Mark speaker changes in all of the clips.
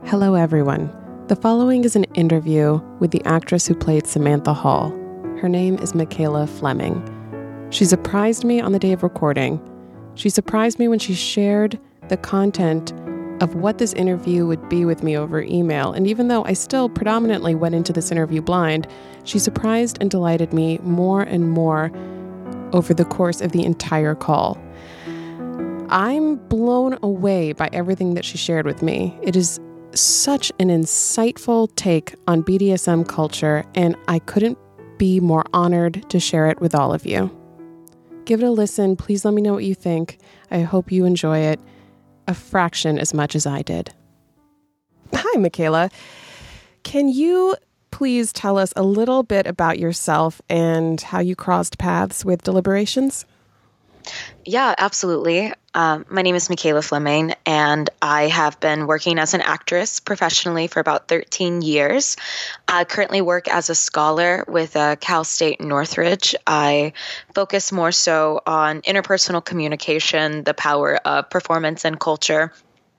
Speaker 1: Hello, everyone. The following is an interview with the actress who played Samantha Hall. Her name is Michaela Fleming. She surprised me on the day of recording. She surprised me when she shared the content of what this interview would be with me over email. And even though I still predominantly went into this interview blind, she surprised and delighted me more and more over the course of the entire call. I'm blown away by everything that she shared with me. It is such an insightful take on BDSM culture, and I couldn't be more honored to share it with all of you. Give it a listen. Please let me know what you think. I hope you enjoy it a fraction as much as I did. Hi, Michaela. Can you please tell us a little bit about yourself and how you crossed paths with Deliberations?
Speaker 2: Yeah, absolutely. My name is Michaela Fleming, and I have been working as an actress professionally for about 13 years. I currently work as a scholar with Cal State Northridge. I focus more so on interpersonal communication, the power of performance and culture.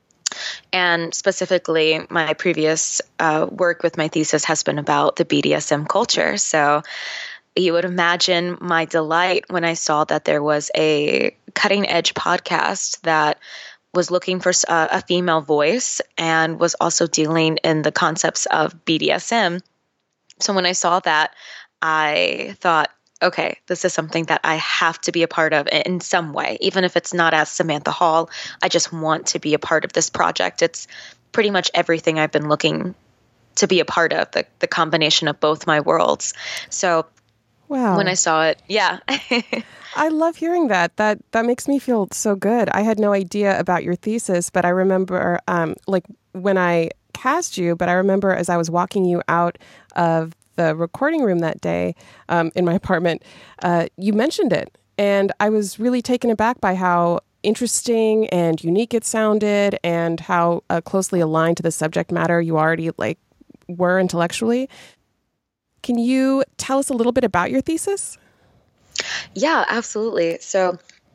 Speaker 2: And specifically, my previous work with my thesis has been about the BDSM culture. So you would imagine my delight when I saw that there was a cutting-edge podcast that was looking for a female voice and was also dealing in the concepts of BDSM. So when I saw that, I thought, okay, this is something that I have to be a part of in some way. Even if it's not as Samantha Hall, I just want to be a part of this project. It's pretty much everything I've been looking to be a part of, the combination of both my worlds. So
Speaker 1: wow.
Speaker 2: When I saw it, yeah.
Speaker 1: I love hearing that. That makes me feel so good. I had no idea about your thesis, but I remember when I cast you, but I remember as I was walking you out of the recording room that day in my apartment, you mentioned it. And I was really taken aback by how interesting and unique it sounded and how closely aligned to the subject matter you already were intellectually. Can you tell us a little bit about your thesis?
Speaker 2: Yeah, absolutely. So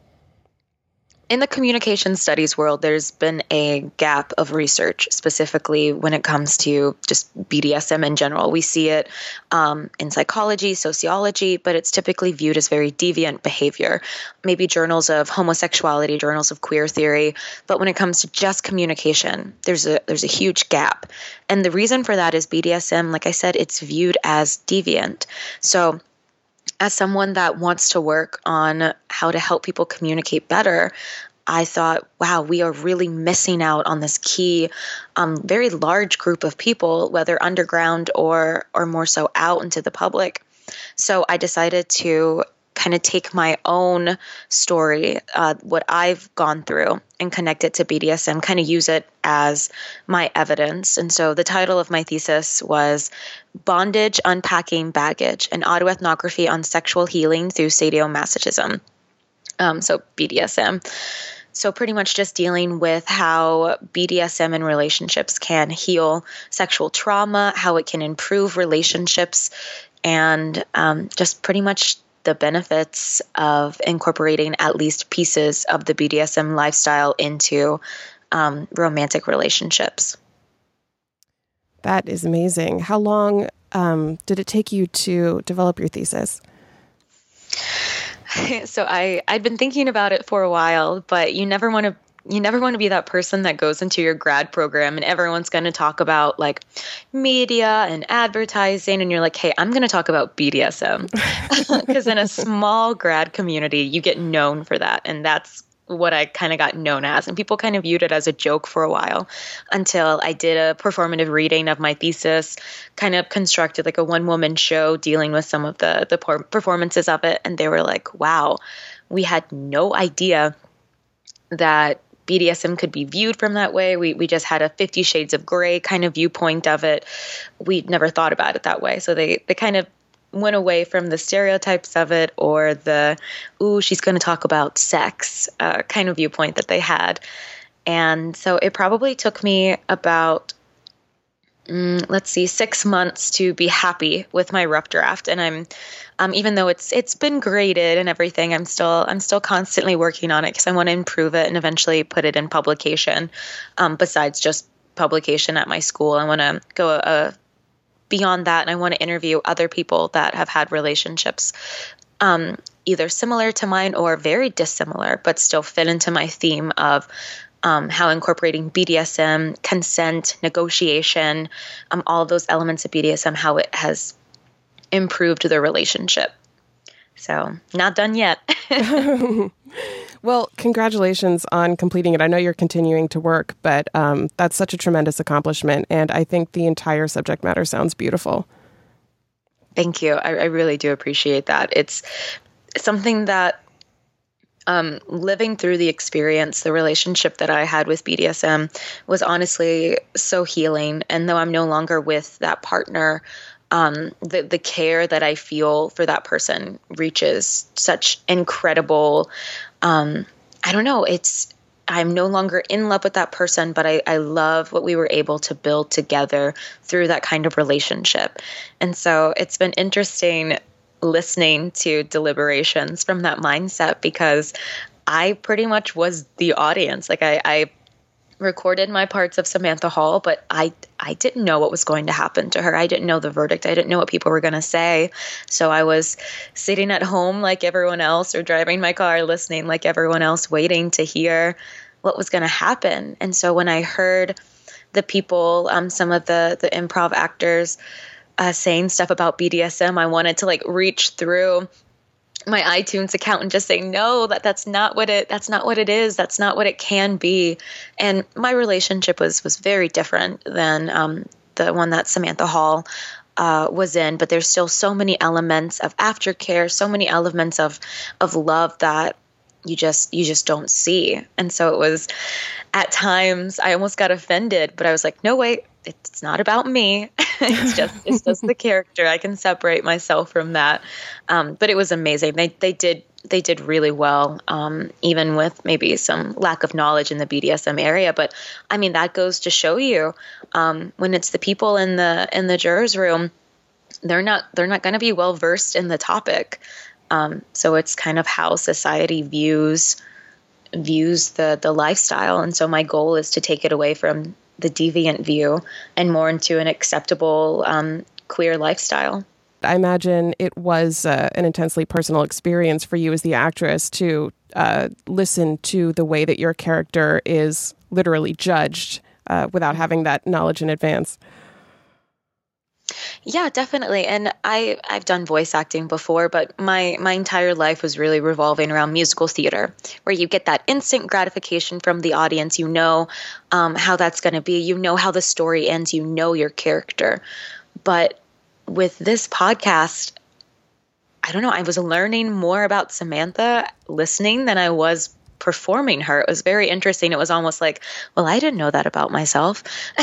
Speaker 2: in the communication studies world, there's been a gap of research, specifically when it comes to just BDSM in general. We see it in psychology, sociology, but it's typically viewed as very deviant behavior. Maybe journals of homosexuality, journals of queer theory. But when it comes to just communication, there's a huge gap. And the reason for that is BDSM, like I said, it's viewed as deviant. So as someone that wants to work on how to help people communicate better, I thought, wow, we are really missing out on this key, very large group of people, whether underground or more so out into the public. So I decided to kind of take my own story, what I've gone through, and connect it to BDSM, kind of use it as my evidence. And so the title of my thesis was Bondage, Unpacking Baggage, an Autoethnography on Sexual Healing Through Sadomasochism. So BDSM. So pretty much just dealing with how BDSM in relationships can heal sexual trauma, how it can improve relationships, and just pretty much the benefits of incorporating at least pieces of the BDSM lifestyle into romantic relationships.
Speaker 1: That is amazing. How long did it take you to develop your thesis?
Speaker 2: So I'd been thinking about it for a while, but you never want to be that person that goes into your grad program and everyone's going to talk about like media and advertising. And you're like, hey, I'm going to talk about BDSM because in a small grad community, you get known for that. And that's what I kind of got known as. And people kind of viewed it as a joke for a while until I did a performative reading of my thesis, kind of constructed like a one-woman show dealing with some of the performances of it. And they were like, wow, we had no idea that BDSM could be viewed from that way. We just had a 50 Shades of Grey kind of viewpoint of it. We'd never thought about it that way. So they kind of went away from the stereotypes of it or the, ooh, she's going to talk about sex kind of viewpoint that they had. And so it probably took me about, 6 months to be happy with my rough draft. And I'm, even though it's been graded and everything, I'm still constantly working on it because I want to improve it and eventually put it in publication. Besides just publication at my school. I want to go beyond that, and I want to interview other people that have had relationships either similar to mine or very dissimilar, but still fit into my theme of how incorporating BDSM, consent, negotiation, all of those elements of BDSM, how it has improved the relationship. So not done yet.
Speaker 1: Well, congratulations on completing it. I know you're continuing to work, but that's such a tremendous accomplishment. And I think the entire subject matter sounds beautiful.
Speaker 2: Thank you. I really do appreciate that. It's something that living through the experience, the relationship that I had with BDSM was honestly so healing. And though I'm no longer with that partner, the care that I feel for that person reaches such incredible, I don't know, I'm no longer in love with that person, but I love what we were able to build together through that kind of relationship. And so it's been interesting listening to deliberations from that mindset, because I pretty much was the audience. Like I recorded my parts of Samantha Hall, but I didn't know what was going to happen to her. I didn't know the verdict. I didn't know what people were going to say. So I was sitting at home like everyone else, or driving my car listening like everyone else, waiting to hear what was going to happen. And so when I heard the people, some of the improv actors saying stuff about BDSM, I wanted to like reach through my iTunes account and just say, no, that's not what it is. That's not what it can be. And my relationship was very different than the one that Samantha Hall was in, but there's still so many elements of aftercare, so many elements of love that you just don't see. And so it was, at times I almost got offended, but I was like, no, wait, it's not about me. It's just the character. I can separate myself from that. But it was amazing. They did really well, even with maybe some lack of knowledge in the BDSM area. But I mean, that goes to show you, when it's the people in the jurors room, they're not going to be well versed in the topic. So it's kind of how society views the lifestyle. And so my goal is to take it away from the deviant view and more into an acceptable queer lifestyle.
Speaker 1: I imagine it was an intensely personal experience for you as the actress to listen to the way that your character is literally judged without having that knowledge in advance.
Speaker 2: Yeah, definitely. And I've done voice acting before, but my entire life was really revolving around musical theater, where you get that instant gratification from the audience. You know how that's going to be. You know how the story ends. You know your character. But with this podcast, I don't know, I was learning more about Samantha listening than I was performing her. It was very interesting. It was almost like, well, I didn't know that about myself.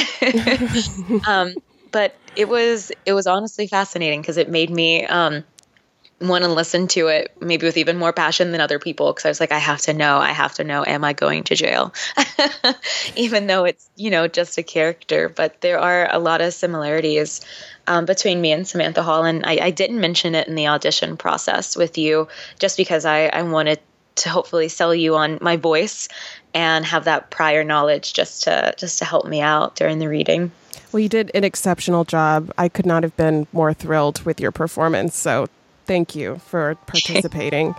Speaker 2: But it was honestly fascinating, because it made me want to listen to it maybe with even more passion than other people, because I was like, I have to know, am I going to jail? Even though it's, just a character. But there are a lot of similarities between me and Samantha Hall. And I didn't mention it in the audition process with you, just because I wanted to hopefully sell you on my voice and have that prior knowledge just to help me out during the reading.
Speaker 1: Well, you did an exceptional job. I could not have been more thrilled with your performance. So thank you for participating.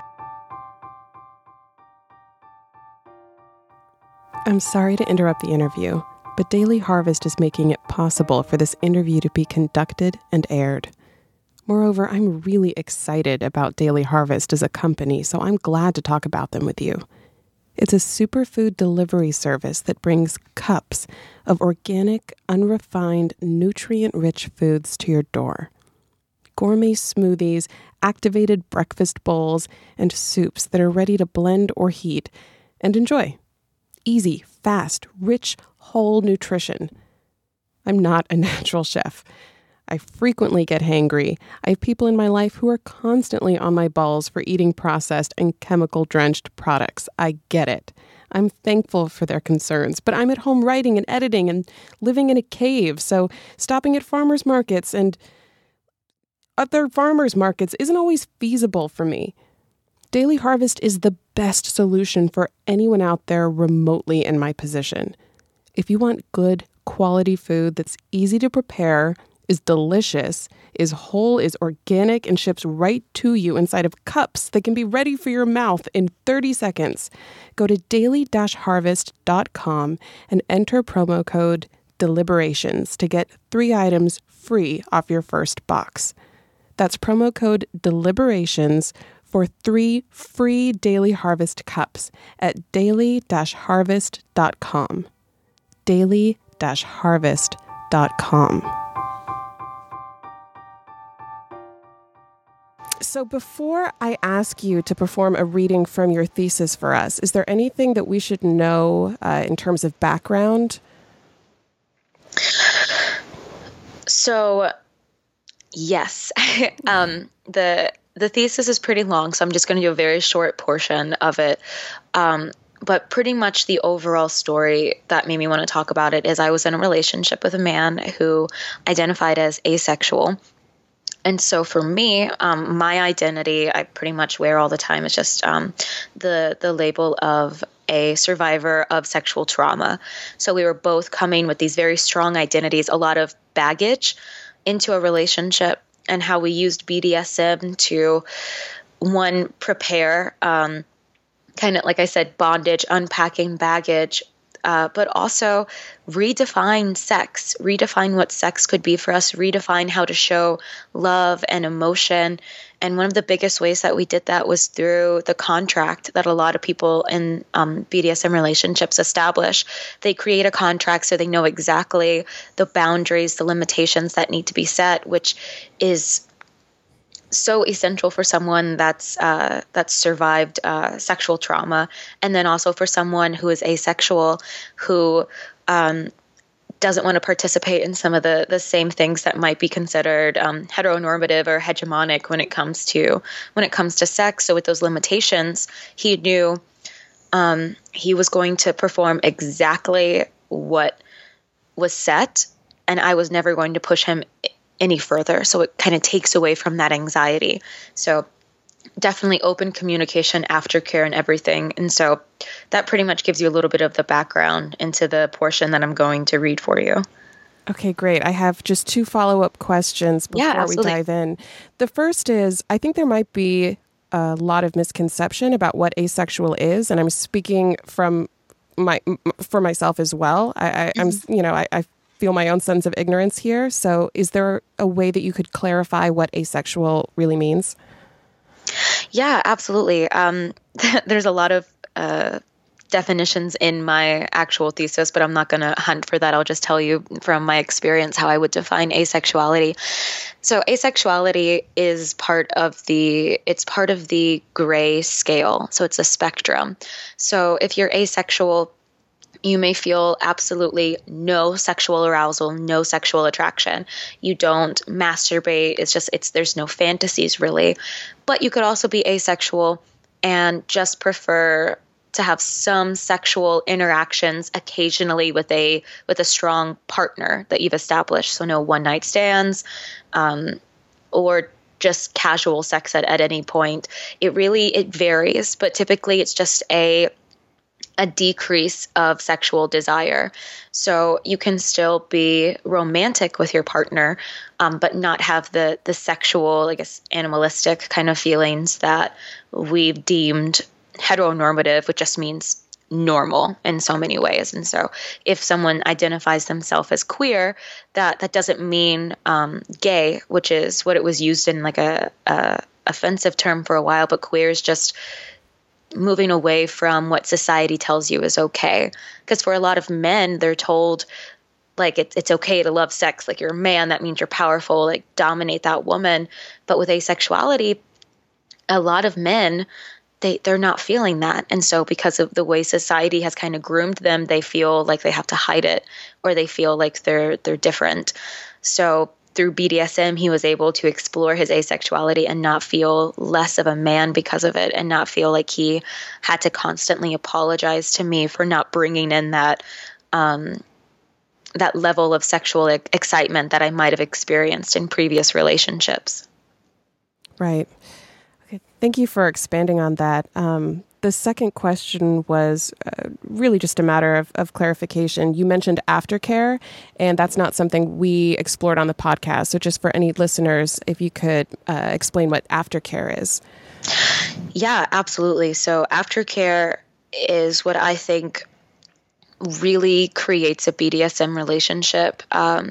Speaker 1: I'm sorry to interrupt the interview, but Daily Harvest is making it possible for this interview to be conducted and aired. Moreover, I'm really excited about Daily Harvest as a company, so I'm glad to talk about them with you. It's a superfood delivery service that brings cups of organic, unrefined, nutrient-rich foods to your door. Gourmet smoothies, activated breakfast bowls, and soups that are ready to blend or heat and enjoy. Easy, fast, rich, whole nutrition. I'm not a natural chef. I frequently get hangry. I have people in my life who are constantly on my balls for eating processed and chemical-drenched products. I get it. I'm thankful for their concerns, but I'm at home writing and editing and living in a cave, so stopping at farmers markets and other farmers markets isn't always feasible for me. Daily Harvest is the best solution for anyone out there remotely in my position. If you want good, quality food that's easy to prepare, is delicious, is whole, is organic, and ships right to you inside of cups that can be ready for your mouth in 30 seconds. Go to daily-harvest.com and enter promo code DELIBERATIONS to get 3 items free off your first box. That's promo code DELIBERATIONS for 3 free Daily Harvest cups at daily-harvest.com. daily-harvest.com. So before I ask you to perform a reading from your thesis for us, is there anything that we should know in terms of background?
Speaker 2: So, yes. The thesis is pretty long, so I'm just going to do a very short portion of it. But pretty much the overall story that made me want to talk about it is I was in a relationship with a man who identified as asexual. And so for me, my identity, I pretty much wear all the time, is just the label of a survivor of sexual trauma. So we were both coming with these very strong identities, a lot of baggage into a relationship, and how we used BDSM to, one, prepare, kind of, like I said, bondage, unpacking baggage, but also redefine sex, redefine what sex could be for us, redefine how to show love and emotion. And one of the biggest ways that we did that was through the contract that a lot of people in BDSM relationships establish. They create a contract so they know exactly the boundaries, the limitations that need to be set, which is so essential for someone that's survived sexual trauma, and then also for someone who is asexual, who doesn't want to participate in some of the same things that might be considered heteronormative or hegemonic when it comes to sex. So with those limitations, he knew he was going to perform exactly what was set, and I was never going to push him any further. So it kind of takes away from that anxiety. So definitely open communication, aftercare, and everything. And so that pretty much gives you a little bit of the background into the portion that I'm going to read for you.
Speaker 1: Okay, great. I have just 2 follow-up questions before we dive in. The first is, I think there might be a lot of misconception about what asexual is, and I'm speaking for myself as well. I'm I feel my own sense of ignorance here. So is there a way that you could clarify what asexual really means?
Speaker 2: Yeah, absolutely. There's a lot of definitions in my actual thesis, but I'm not going to hunt for that. I'll just tell you from my experience how I would define asexuality. So asexuality is part of the gray scale. So it's a spectrum. So if you're asexual, you may feel absolutely no sexual arousal, no sexual attraction. You don't masturbate. There's no fantasies really. But you could also be asexual and just prefer to have some sexual interactions occasionally with a strong partner that you've established. So no one-night stands, or just casual sex at any point. It varies, but typically it's just a decrease of sexual desire. So you can still be romantic with your partner, but not have the sexual, I guess, animalistic kind of feelings that we've deemed heteronormative, which just means normal in so many ways. And so if someone identifies themselves as queer, that doesn't mean gay, which is what it was used in like a offensive term for a while, but queer is just moving away from what society tells you is okay. Because for a lot of men, they're told like it's okay to love sex. Like you're a man, that means you're powerful, like dominate that woman. But with asexuality, a lot of men, they're not feeling that. And so because of the way society has kind of groomed them, they feel like they have to hide it, or they feel like they're different. So through BDSM, he was able to explore his asexuality and not feel less of a man because of it, and not feel like he had to constantly apologize to me for not bringing in that level of sexual excitement that I might have experienced in previous relationships.
Speaker 1: Right. Okay. Thank you for expanding on that. the second question was really just a matter of clarification. You mentioned aftercare, and that's not something we explored on the podcast. So just for any listeners, if you could explain what aftercare is.
Speaker 2: Yeah, absolutely. So aftercare is what I think really creates a BDSM relationship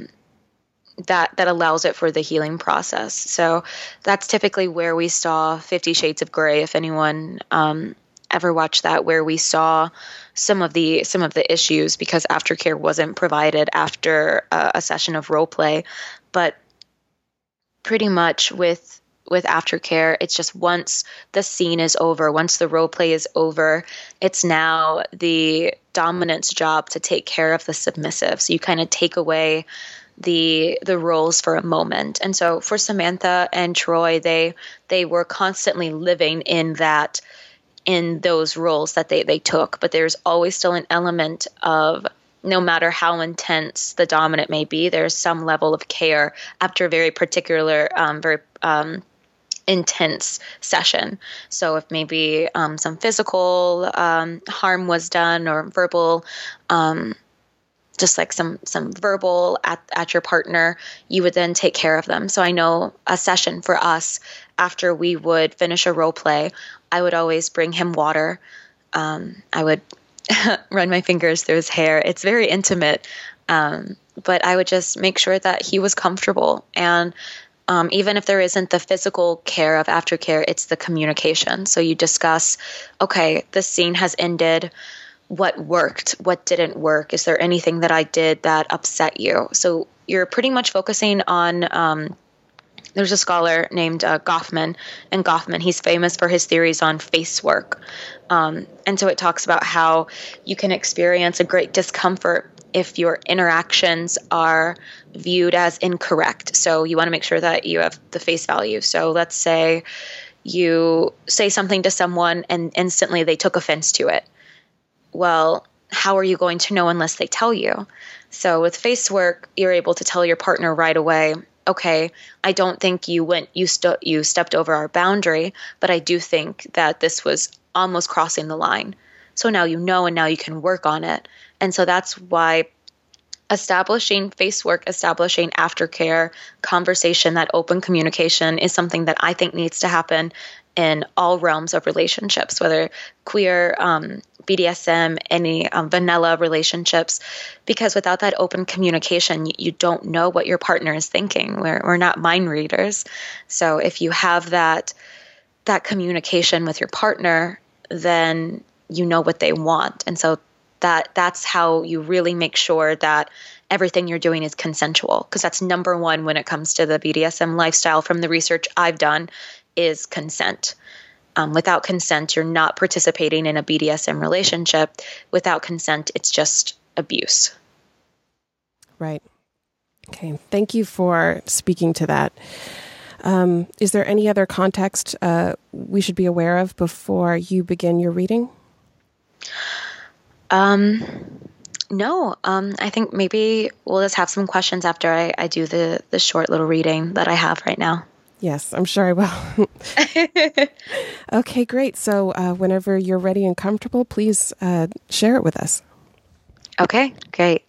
Speaker 2: that allows it for the healing process. So that's typically where we saw 50 Shades of Grey, if anyone ever watched that, where we saw some of the issues because aftercare wasn't provided after a session of role play. But pretty much with aftercare, it's just once the scene is over, once the role play is over, it's now the dominant's job to take care of the submissive. So you kind of take away the roles for a moment. And so for Samantha and Troy, they were constantly living in those roles that they took, but there's always still an element of, no matter how intense the dominant may be, there's some level of care after a very particular, very intense session. So if maybe some physical harm was done or verbal, just like some verbal at your partner, you would then take care of them. So I know a session for us, after we would finish a role play, I would always bring him water. I would run my fingers through his hair. It's very intimate, but I would just make sure that he was comfortable. And even if there isn't the physical care of aftercare, it's the communication. So you discuss, okay, this scene has ended. What worked? What didn't work? Is there anything that I did that upset you? So you're pretty much focusing on, there's a scholar named Goffman, and Goffman, he's famous for his theories on face work. And so it talks about how you can experience a great discomfort if your interactions are viewed as incorrect. So you want to make sure that you have the face value. So let's say you say something to someone and instantly they took offense to it. Well, how are you going to know unless they tell you? So with face work, you're able to tell your partner right away, okay, I don't think you stepped over our boundary, but I do think that this was almost crossing the line. So now you know, and now you can work on it. And so that's why establishing face work, establishing aftercare, conversation, that open communication is something that I think needs to happen in all realms of relationships, whether queer, BDSM, any vanilla relationships, because without that open communication, you don't know what your partner is thinking. We're not mind readers. So if you have that communication with your partner, then you know what they want. And so that's how you really make sure that everything you're doing is consensual, because that's number one when it comes to the BDSM lifestyle from the research I've done is consent. Without consent, you're not participating in a BDSM relationship. Without consent, it's just abuse.
Speaker 1: Right. Okay. Thank you for speaking to that. Is there any other context we should be aware of before you begin your reading?
Speaker 2: No. I think maybe we'll just have some questions after I do the short little reading that I have right now.
Speaker 1: Yes, I'm sure I will. Okay, great. So whenever you're ready and comfortable, please share it with us.
Speaker 2: Okay, great.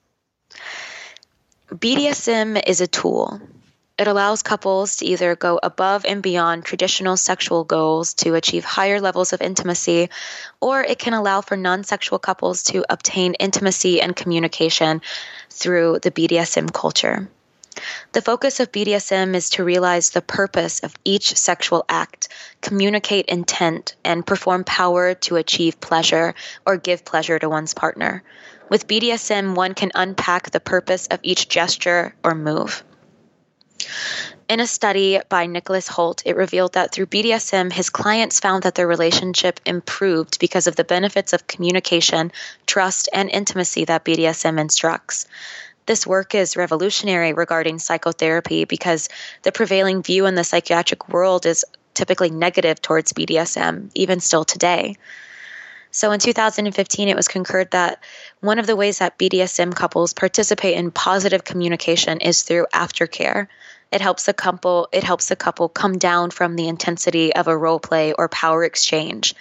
Speaker 2: BDSM is a tool. It allows couples to either go above and beyond traditional sexual goals to achieve higher levels of intimacy, or it can allow for non-sexual couples to obtain intimacy and communication through the BDSM culture. The focus of BDSM is to realize the purpose of each sexual act, communicate intent, and perform power to achieve pleasure or give pleasure to one's partner. With BDSM, one can unpack the purpose of each gesture or move. In a study by Nicholas Holt, it revealed that through BDSM, his clients found that their relationship improved because of the benefits of communication, trust, and intimacy that BDSM instructs. This work is revolutionary regarding psychotherapy because the prevailing view in the psychiatric world is typically negative towards BDSM, even still today. So in 2015, it was concurred that one of the ways that BDSM couples participate in positive communication is through aftercare. It helps the couple come down from the intensity of a role play or power exchange.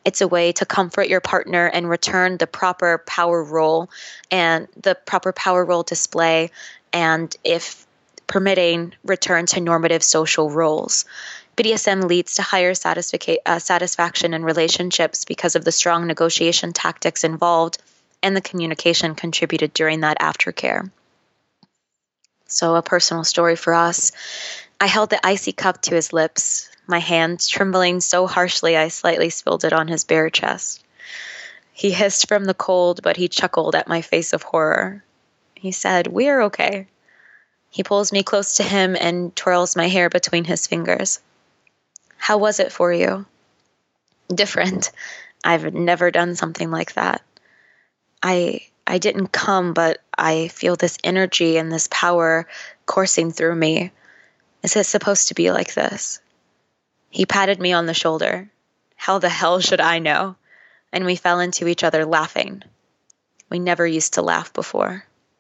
Speaker 2: It's a way to comfort your partner and return the proper power role and the proper power role display, and if permitting, return to normative social roles. BDSM leads to higher satisfaction in relationships because of the strong negotiation tactics involved and the communication contributed during that aftercare. So a personal story for us. I held the icy cup to his lips, my hand trembling so harshly I slightly spilled it on his bare chest. He hissed from the cold, but he chuckled at my face of horror. He said, "We're okay." He pulls me close to him and twirls my hair between his fingers. "How was it for you?" "Different. I've never done something like that. I didn't come, but I feel this energy and this power coursing through me. Is it supposed to be like this?" He patted me on the shoulder. How the hell should I know? And we fell into each other laughing. We never used to laugh before.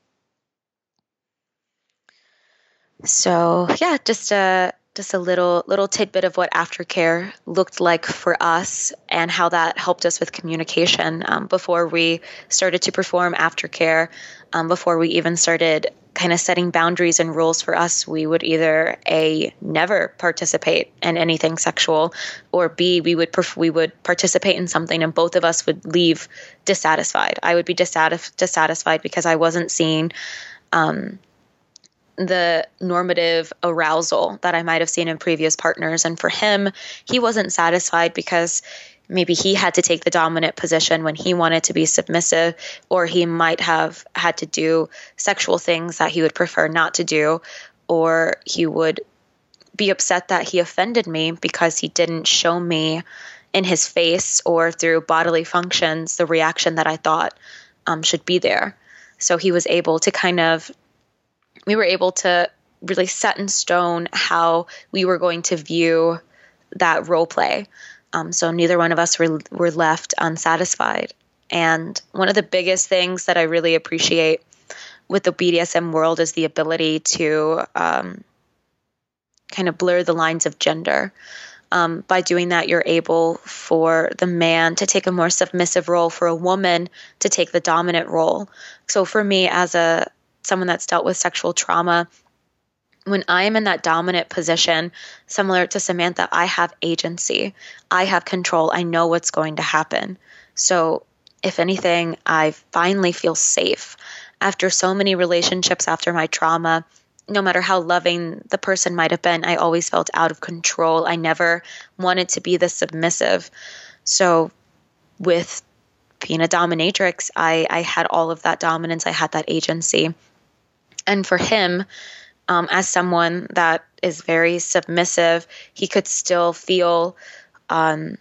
Speaker 2: So yeah, just a little tidbit of what aftercare looked like for us and how that helped us with communication before we started to perform aftercare. Before we even started kind of setting boundaries and rules for us, we would either A, never participate in anything sexual, or B, we would participate in something and both of us would leave dissatisfied. I would be dissatisfied because I wasn't seeing the normative arousal that I might have seen in previous partners. And for him, he wasn't satisfied because maybe he had to take the dominant position when he wanted to be submissive, or he might have had to do sexual things that he would prefer not to do, or he would be upset that he offended me because he didn't show me in his face or through bodily functions the reaction that I thought should be there. So he was able to we were able to really set in stone how we were going to view that role play. So neither one of us were left unsatisfied. And one of the biggest things that I really appreciate with the BDSM world is the ability to kind of blur the lines of gender. By doing that, you're able for the man to take a more submissive role, for a woman to take the dominant role. So for me, as someone that's dealt with sexual trauma, when I am in that dominant position, similar to Samantha, I have agency. I have control. I know what's going to happen. So if anything, I finally feel safe. After so many relationships after my trauma, no matter how loving the person might have been, I always felt out of control. I never wanted to be the submissive. So with being a dominatrix, I had all of that dominance. I had that agency. And for him, as someone that is very submissive, he could still feel like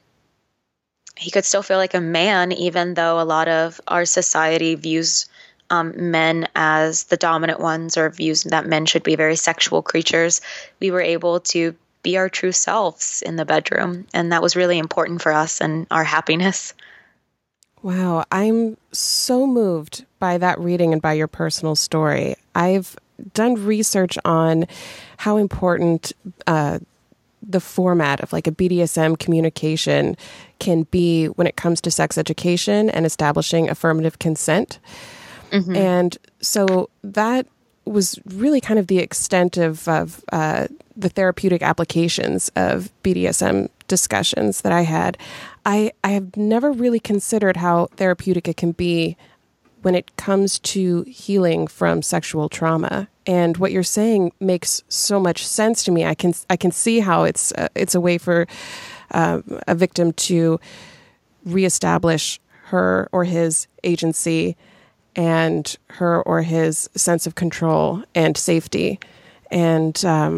Speaker 2: a man, even though a lot of our society views men as the dominant ones, or views that men should be very sexual creatures. We were able to be our true selves in the bedroom, and that was really important for us and our happiness.
Speaker 1: Wow, I'm so moved by that reading and by your personal story. I've done research on how important the format of like a BDSM communication can be when it comes to sex education and establishing affirmative consent. Mm-hmm. And so that was really kind of the extent of the therapeutic applications of BDSM discussions that I had. I have never really considered how therapeutic it can be when it comes to healing from sexual trauma. And what you're saying makes so much sense to me. I can see how it's a way for a victim to reestablish her or his agency and her or his sense of control and safety. And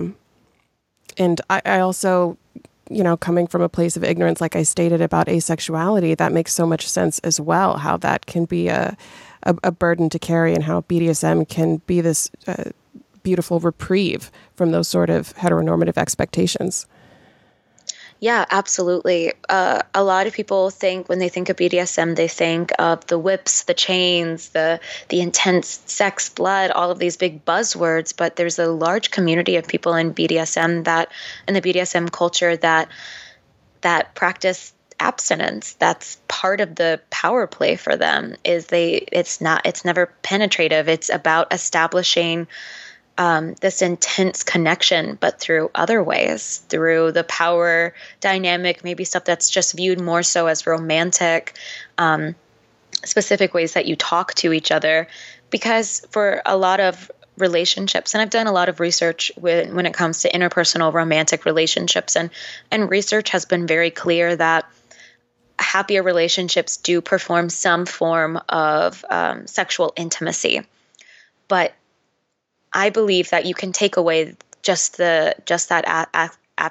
Speaker 1: I also, coming from a place of ignorance, like I stated about asexuality, that makes so much sense as well, how that can be a burden to carry, and how BDSM can be this beautiful reprieve from those sort of heteronormative expectations.
Speaker 2: Yeah, absolutely. A lot of people think, when they think of BDSM, they think of the whips, the chains, the intense sex, blood, all of these big buzzwords. But there's a large community of people in BDSM, in the BDSM culture, that practice abstinence. That's part of the power play for them. It's never penetrative. It's about establishing this intense connection, but through other ways, through the power dynamic, maybe stuff that's just viewed more so as romantic, specific ways that you talk to each other. Because for a lot of relationships, and I've done a lot of research when it comes to interpersonal romantic relationships, and research has been very clear that happier relationships do perform some form of sexual intimacy. But I believe that you can take away just that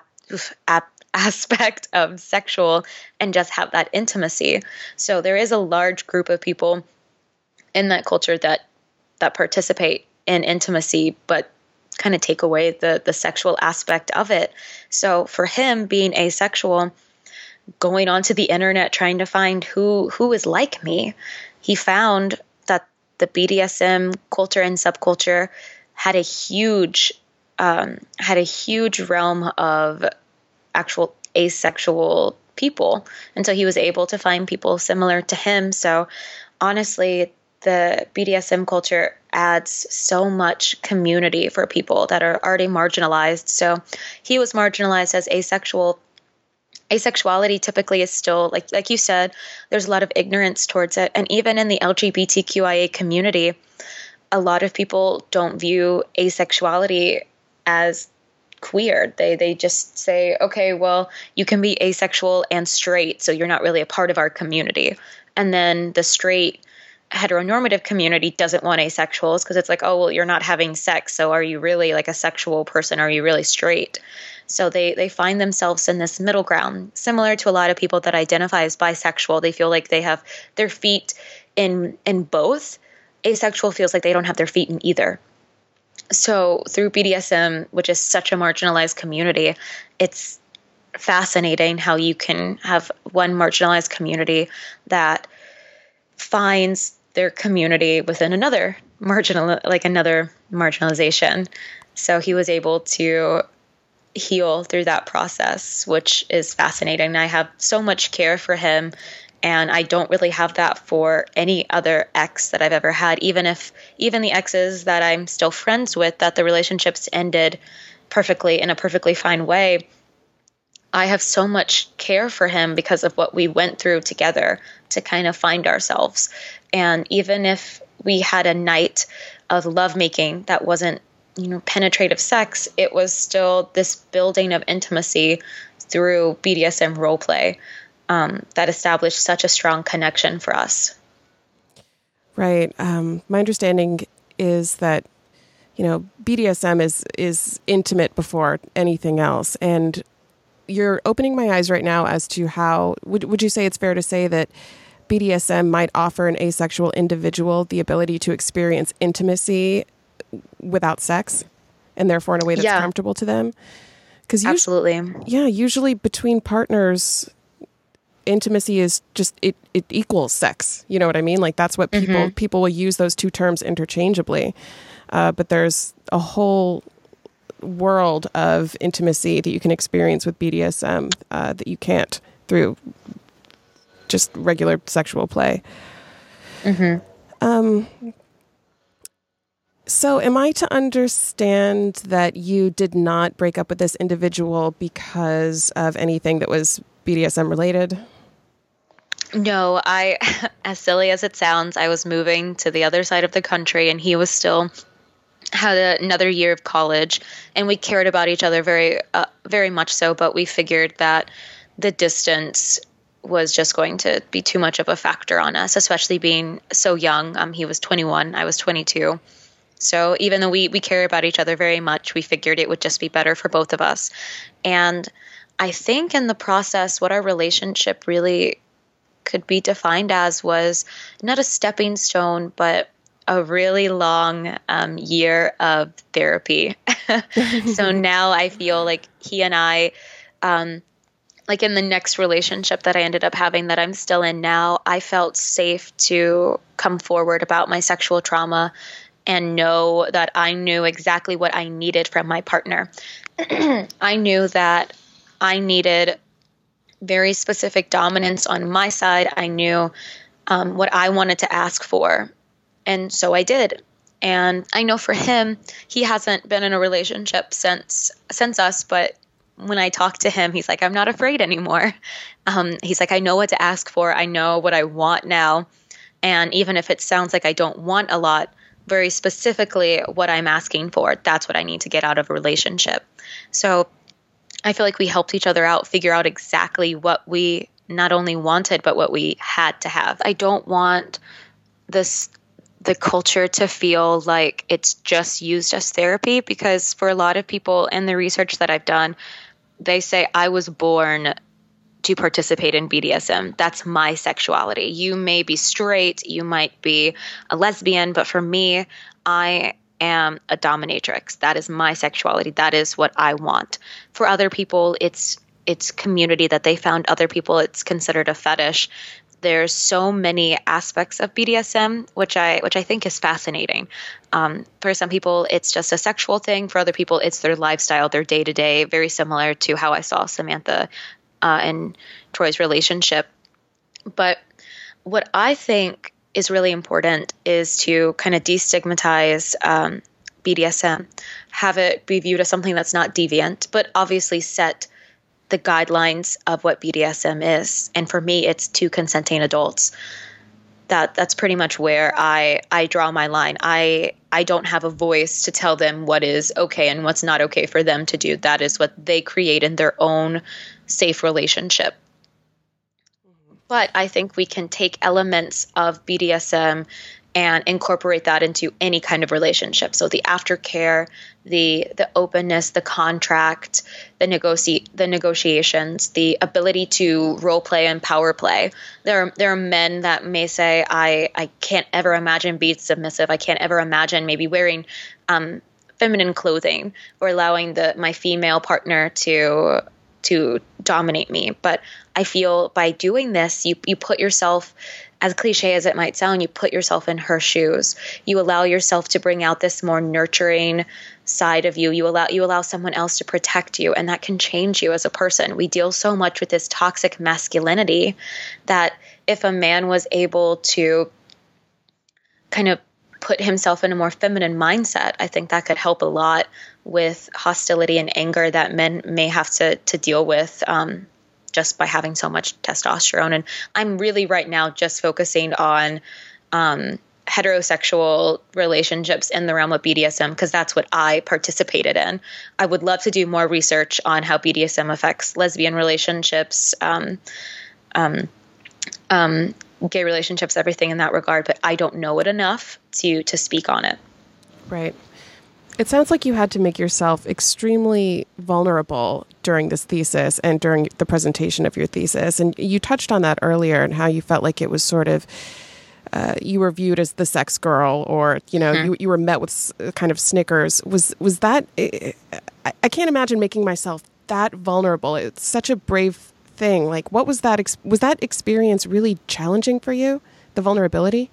Speaker 2: aspect of sexual and just have that intimacy. So there is a large group of people in that culture that participate in intimacy, but kind of take away the sexual aspect of it. So for him, being asexual, going onto the internet trying to find who is like me, he found that the BDSM culture and subculture had a huge realm of actual asexual people. And so he was able to find people similar to him. So honestly, the BDSM culture adds so much community for people that are already marginalized. So he was marginalized as asexual. Asexuality typically is still, like you said, there's a lot of ignorance towards it. And even in the LGBTQIA community, a lot of people don't view asexuality as queer. They just say, okay, well, you can be asexual and straight, so you're not really a part of our community. And then the straight heteronormative community doesn't want asexuals because it's like, oh, well, you're not having sex, so are you really like a sexual person? Are you really straight? So they find themselves in this middle ground, similar to a lot of people that identify as bisexual. They feel like they have their feet in both. Asexual feels like they don't have their feet in either. So through BDSM, which is such a marginalized community, it's fascinating how you can have one marginalized community that finds their community within another marginalization. So he was able to heal through that process, which is fascinating. I have so much care for him, and I don't really have that for any other ex that I've ever had, even the exes that I'm still friends with, that the relationships ended perfectly in a perfectly fine way. I have so much care for him because of what we went through together to kind of find ourselves. And even if we had a night of lovemaking that wasn't, penetrative sex, it was still this building of intimacy through BDSM roleplay that established such a strong connection for us.
Speaker 1: Right. My understanding is that, BDSM is intimate before anything else. And you're opening my eyes right now as to how, would you say it's fair to say that BDSM might offer an asexual individual the ability to experience intimacy without sex, and therefore in a way that's comfortable to them? Because
Speaker 2: absolutely,
Speaker 1: usually between partners, intimacy is just it equals sex. You know what I mean? Like that's what people will use those two terms interchangeably. But there's a whole world of intimacy that you can experience with BDSM that you can't through just regular sexual play. So am I to understand that you did not break up with this individual because of anything that was BDSM related?
Speaker 2: No, as silly as it sounds, I was moving to the other side of the country, and he was still had another year of college, and we cared about each other very, very much so, but we figured that the distance was just going to be too much of a factor on us, especially being so young. He was 21, I was 22. So even though we care about each other very much, we figured it would just be better for both of us. And I think in the process, what our relationship really could be defined as was not a stepping stone, but a really long year of therapy. So now I feel like he and I, like in the next relationship that I ended up having that I'm still in now, I felt safe to come forward about my sexual trauma and know that I knew exactly what I needed from my partner. I knew that I needed very specific dominance on my side. I knew what I wanted to ask for. And so I did. And I know for him, he hasn't been in a relationship since us, but when I talk to him, he's like, I'm not afraid anymore. He's like, I know what to ask for. I know what I want now. And even if it sounds like I don't want a lot, very specifically what I'm asking for, that's what I need to get out of a relationship. So I feel like we helped each other out, figure out exactly what we not only wanted, but what we had to have. I don't want the culture to feel like it's just used as therapy, because for a lot of people in the research that I've done, they say I was born to participate in BDSM. That's my sexuality. You may be straight, you might be a lesbian, but for me, I am a dominatrix. That is my sexuality. That is what I want. For other people, it's community that they found. Other people, it's considered a fetish. There's so many aspects of BDSM, which I think is fascinating. For some people, it's just a sexual thing. For other people, it's their lifestyle, their day-to-day, very similar to how I saw Samantha and Troy's relationship. But what I think is really important is to kind of destigmatize BDSM, have it be viewed as something that's not deviant, but obviously set the guidelines of what BDSM is. And for me, it's two consenting adults. That's pretty much where I draw my line. I don't have a voice to tell them what is okay and what's not okay for them to do. That is what they create in their own safe relationship. But I think we can take elements of BDSM and incorporate that into any kind of relationship. So the aftercare, the openness, the contract, the negotiations, the ability to role play and power play. There are men that may say, I can't ever imagine being submissive. I can't ever imagine maybe wearing feminine clothing or allowing my female partner to dominate me. But I feel by doing this, you put yourself, as cliche as it might sound, you put yourself in her shoes. You allow yourself to bring out this more nurturing side of you. You allow someone else to protect you, and that can change you as a person. We deal so much with this toxic masculinity that if a man was able to kind of put himself in a more feminine mindset, I think that could help a lot with hostility and anger that men may have to deal with just by having so much testosterone. And I'm really right now just focusing on heterosexual relationships in the realm of BDSM, because that's what I participated in. I would love to do more research on how BDSM affects lesbian relationships, gay relationships, everything in that regard, but I don't know it enough to speak on it.
Speaker 1: Right. It sounds like you had to make yourself extremely vulnerable during this thesis and during the presentation of your thesis. And you touched on that earlier and how you felt like it was sort of, you were viewed as the sex girl, or, you were met with kind of snickers. Was that, I can't imagine making myself that vulnerable. It's such a brave thing. Like, what was that? Was that experience really challenging for you, the vulnerability?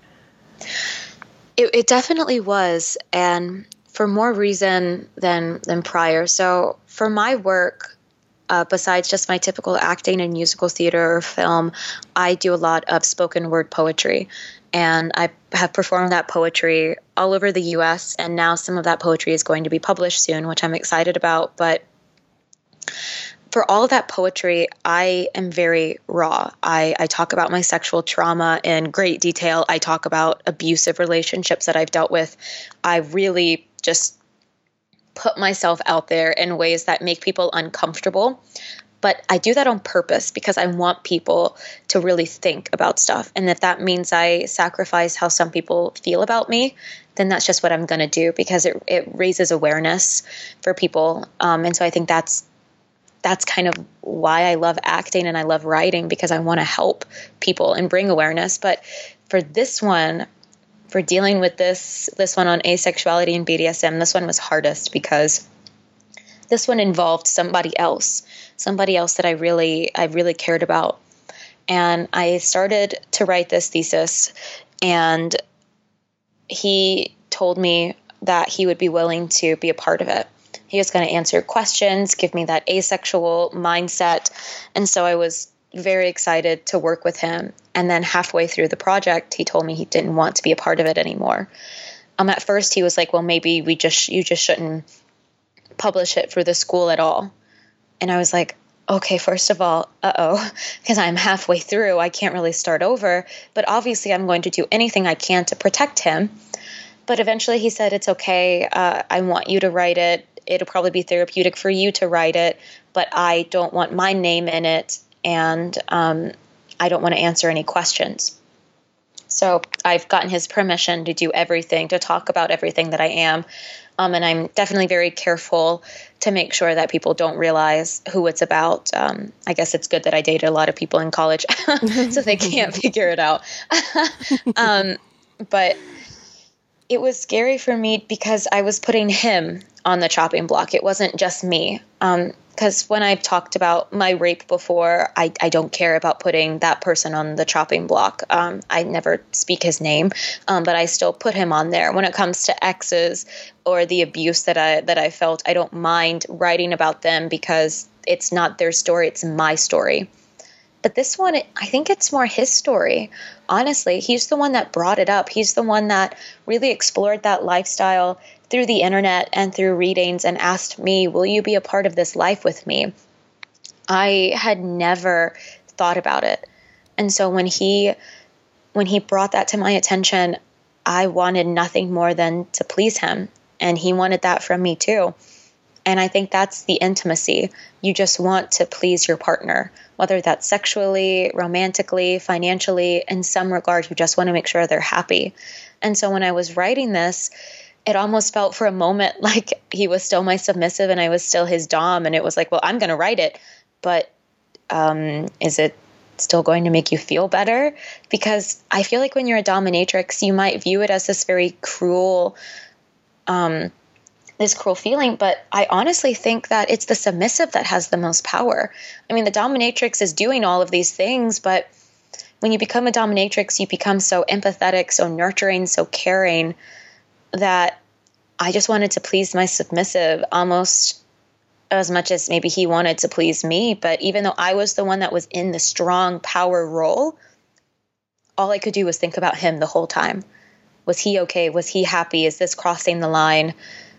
Speaker 2: It definitely was. And for more reason than prior. So for my work, besides just my typical acting in musical theater or film, I do a lot of spoken word poetry. And I have performed that poetry all over the U.S. And now some of that poetry is going to be published soon, which I'm excited about. But for all of that poetry, I am very raw. I talk about my sexual trauma in great detail. I talk about abusive relationships that I've dealt with. I really just put myself out there in ways that make people uncomfortable. But I do that on purpose because I want people to really think about stuff. And if that means I sacrifice how some people feel about me, then that's just what I'm going to do, because it raises awareness for people. And so I think that's kind of why I love acting and I love writing, because I want to help people and bring awareness. But for this one, for dealing with this one on asexuality and BDSM, this one was hardest because this one involved somebody else that I really cared about. And I started to write this thesis, and he told me that he would be willing to be a part of it. He was going to answer questions, give me that asexual mindset. And so I was very excited to work with him. And then halfway through the project, he told me he didn't want to be a part of it anymore. At first he was like, well, maybe you just shouldn't publish it for the school at all. And I was like, okay, first of all, because I'm halfway through, I can't really start over, but obviously I'm going to do anything I can to protect him. But eventually he said, it's okay. I want you to write it. It'll probably be therapeutic for you to write it, but I don't want my name in it. And I don't want to answer any questions. So I've gotten his permission to do everything, to talk about everything that I am. And I'm definitely very careful to make sure that people don't realize who it's about. I guess it's good that I dated a lot of people in college so they can't figure it out. But it was scary for me because I was putting him on the chopping block. It wasn't just me. Because when I've talked about my rape before, I don't care about putting that person on the chopping block. I never speak his name, but I still put him on there. When it comes to exes or the abuse that I felt, I don't mind writing about them because it's not their story, it's my story. But this one, I think it's more his story. Honestly, he's the one that brought it up. He's the one that really explored that lifestyle through the internet and through readings and asked me, will you be a part of this life with me? I had never thought about it. And so when he brought that to my attention, I wanted nothing more than to please him. And he wanted that from me too. And I think that's the intimacy. You just want to please your partner, whether that's sexually, romantically, financially, in some regard, you just want to make sure they're happy. And so when I was writing this, it almost felt for a moment like he was still my submissive and I was still his dom. And it was like, well, I'm going to write it, but is it still going to make you feel better? Because I feel like when you're a dominatrix, you might view it as this very cruel feeling, but I honestly think that it's the submissive that has the most power. I mean, the dominatrix is doing all of these things, but when you become a dominatrix, you become so empathetic, so nurturing, so caring that I just wanted to please my submissive almost as much as maybe he wanted to please me. But even though I was the one that was in the strong power role, all I could do was think about him the whole time. Was he okay? Was he happy? Is this crossing the line?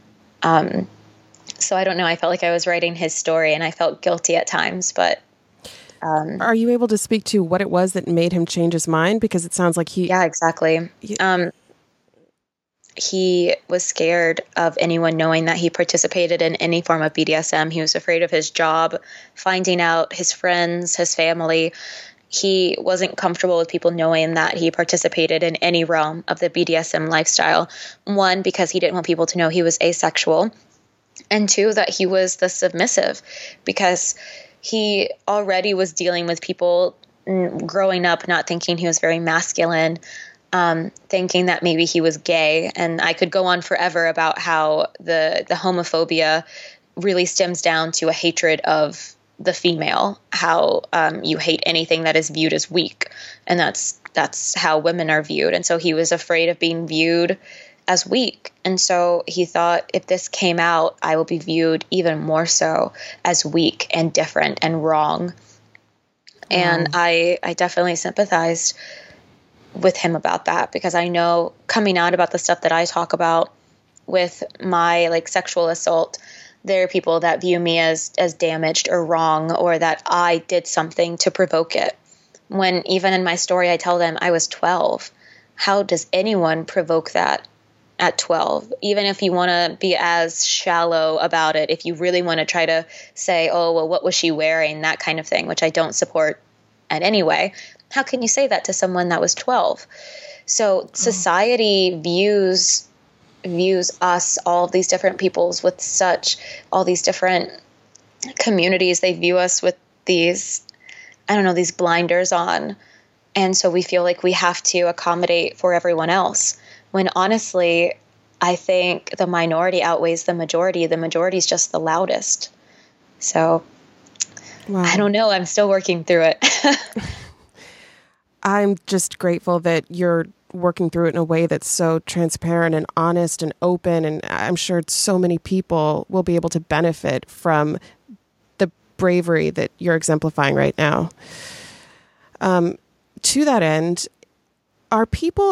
Speaker 2: So I don't know. I felt like I was writing his story and I felt guilty at times, but.
Speaker 1: Are you able to speak to what it was that made him change his mind? Because it sounds like
Speaker 2: Yeah, exactly. He was scared of anyone knowing that he participated in any form of BDSM. He was afraid of his job, finding out, his friends, his family. He wasn't comfortable with people knowing that he participated in any realm of the BDSM lifestyle. One, because he didn't want people to know he was asexual. And two, that he was the submissive, because he already was dealing with people growing up not thinking he was very masculine, thinking that maybe he was gay. And I could go on forever about how the homophobia really stems down to a hatred of the female, how you hate anything that is viewed as weak. And that's how women are viewed. And so he was afraid of being viewed as weak. And so he thought, if this came out, I will be viewed even more so as weak and different and wrong. And I definitely sympathized with him about that, because I know coming out about the stuff that I talk about with my sexual assault, there are people that view me as damaged or wrong, or that I did something to provoke it. When even in my story, I tell them I was 12. How does anyone provoke that at 12? Even if you want to be as shallow about it, if you really want to try to say, oh, well, what was she wearing? That kind of thing, which I don't support in any way. How can you say that to someone that was 12? So society views us, all of these different peoples, with such, all these different communities, they view us with these, these blinders on. And so we feel like we have to accommodate for everyone else, when honestly, I think the minority outweighs the majority. The majority is just the loudest. So I don't know. I'm still working through it.
Speaker 1: I'm just grateful that you're working through it in a way that's so transparent and honest and open. And I'm sure so many people will be able to benefit from the bravery that you're exemplifying right now. To that end, are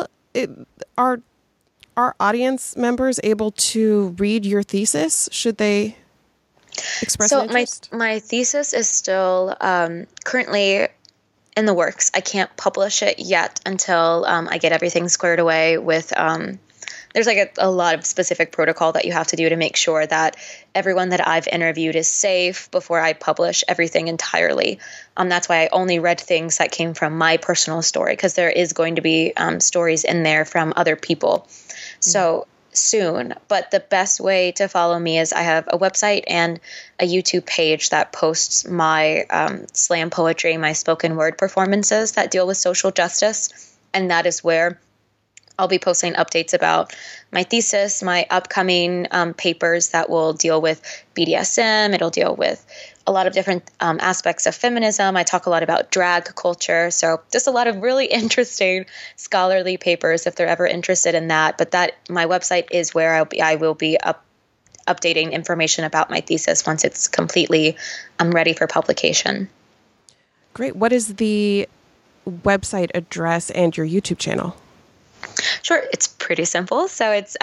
Speaker 1: our audience members able to read your thesis? Should they express an interest?
Speaker 2: My thesis is still currently in the works. I can't publish it yet until I get everything squared away with there's like a lot of specific protocol that you have to do to make sure that everyone that I've interviewed is safe before I publish everything entirely. That's why I only read things that came from my personal story, because there is going to be stories in there from other people. So soon. But the best way to follow me is I have a website and a YouTube page that posts my slam poetry, my spoken word performances that deal with social justice. And that is where I'll be posting updates about my thesis, my upcoming papers that will deal with BDSM. It'll deal with a lot of different aspects of feminism. I talk a lot about drag culture. So just a lot of really interesting scholarly papers if they're ever interested in that. But my website is where I will be updating information about my thesis once it's completely ready for publication.
Speaker 1: Great. What is the website address and your YouTube channel?
Speaker 2: Sure. It's pretty simple. So it's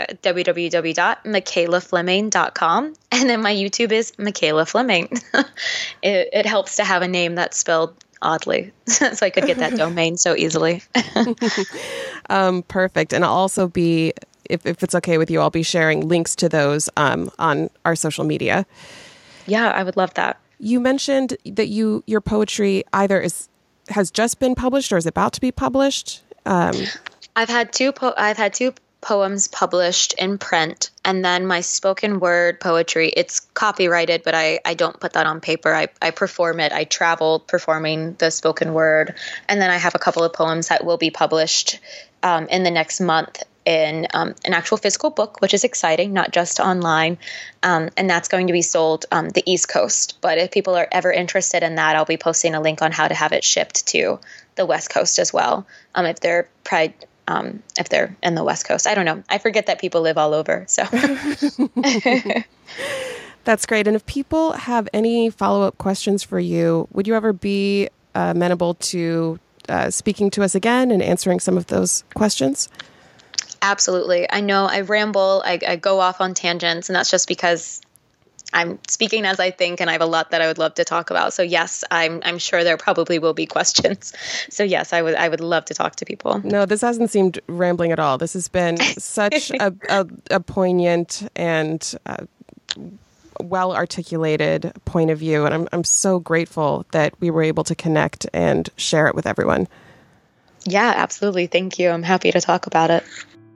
Speaker 2: www.michaelafleming.com. And then my YouTube is Michaela Fleming. It helps to have a name that's spelled oddly, so I could get that domain so easily.
Speaker 1: Perfect. And I'll also be, if it's okay with you, I'll be sharing links to those on our social media.
Speaker 2: Yeah, I would love that.
Speaker 1: You mentioned that your poetry either has just been published or is about to be published.
Speaker 2: I've had two poems published in print, and then my spoken word poetry, it's copyrighted, but I don't put that on paper. I perform it. I travel performing the spoken word. And then I have a couple of poems that will be published in the next month in an actual physical book, which is exciting, not just online. And that's going to be sold the East Coast. But if people are ever interested in that, I'll be posting a link on how to have it shipped to the West Coast as well. If they're in the West Coast. I don't know. I forget that people live all over. So
Speaker 1: that's great. And if people have any follow-up questions for you, would you ever be amenable to speaking to us again and answering some of those questions?
Speaker 2: Absolutely. I know I ramble, I go off on tangents, and that's just because I'm speaking as I think, and I have a lot that I would love to talk about. So yes, I'm sure there probably will be questions. So yes, I would love to talk to people.
Speaker 1: No, this hasn't seemed rambling at all. This has been such a poignant and well articulated point of view, and I'm so grateful that we were able to connect and share it with everyone.
Speaker 2: Yeah, absolutely. Thank you. I'm happy to talk about it.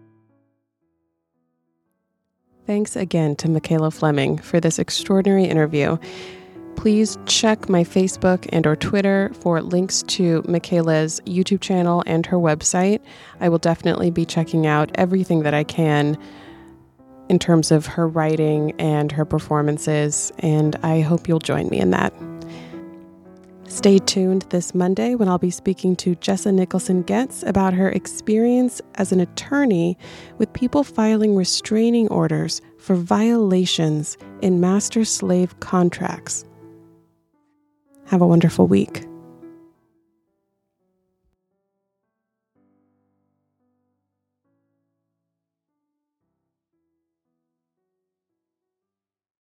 Speaker 1: Thanks again to Michaela Fleming for this extraordinary interview. Please check my Facebook and or Twitter for links to Michaela's YouTube channel and her website. I will definitely be checking out everything that I can in terms of her writing and her performances, and I hope you'll join me in that. Stay tuned this Monday when I'll be speaking to Jessa Nicholson-Getz about her experience as an attorney with people filing restraining orders for violations in master-slave contracts. Have a wonderful week.